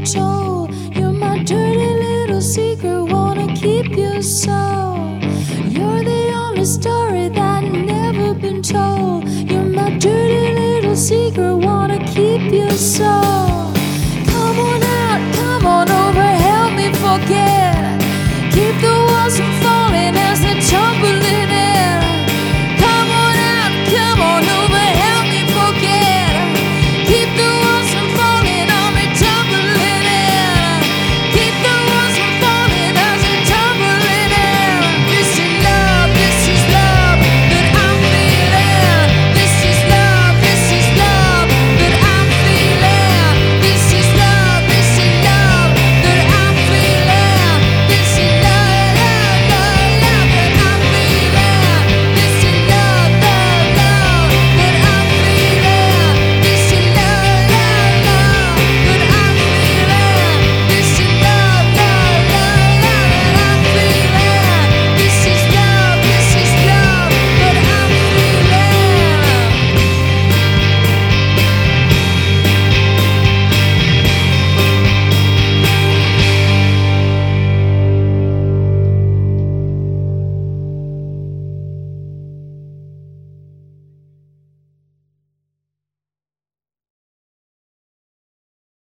been told. You're my dirty little secret, wanna keep you so. You're the only story that never been told. You're my dirty little secret, wanna keep you so. Come on out, come on over, help me forget. Keep the walls from falling as they tumble